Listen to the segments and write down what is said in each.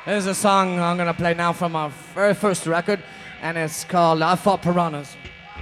There's a song I'm gonna play now from our very first record, and it's called I Fought Piranhas.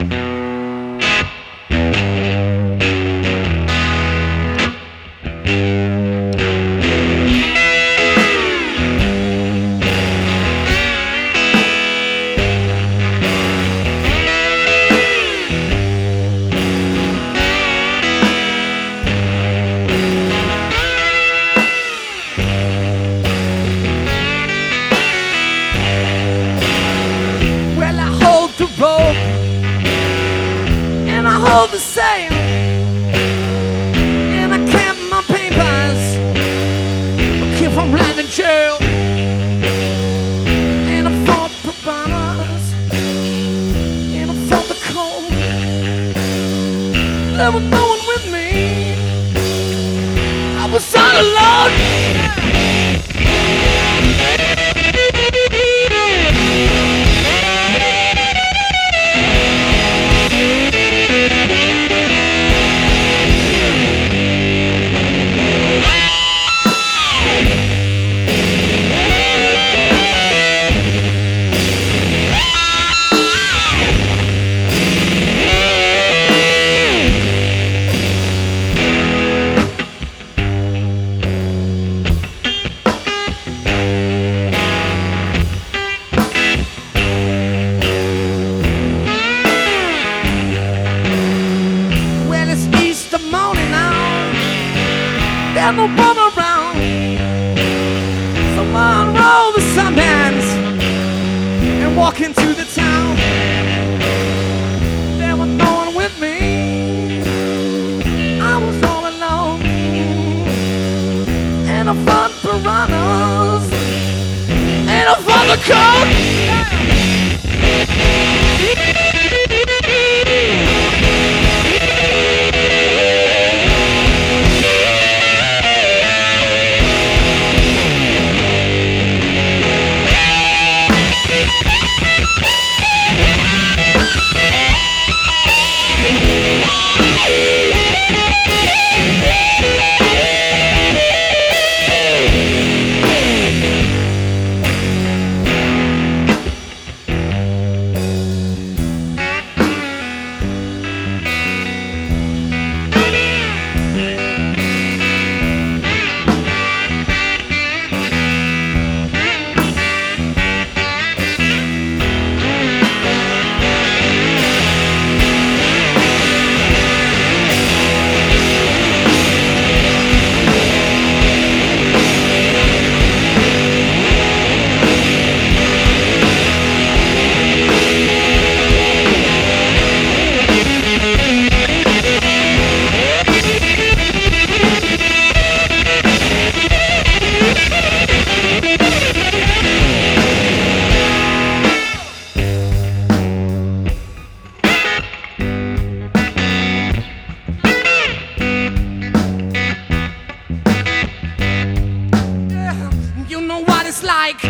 And I hold the same, and I count my papers, keep from landing jail, and I fought piranhas, and I fought the cold. There was no one with me, I was all alone. There's no one around, so I unroll the sunbands and walk into the town. There was no one with me, I was all alone, and I fought piranhas, and I fought the cold. Like,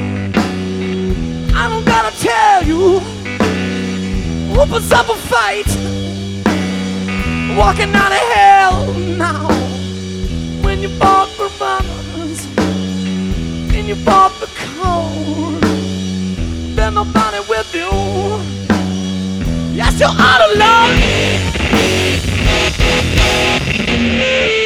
I don't gotta tell you who puts up a fight, walking out of hell now. When you bought piranhas and you bought the cold, there's nobody with you. Yes, you're all alone.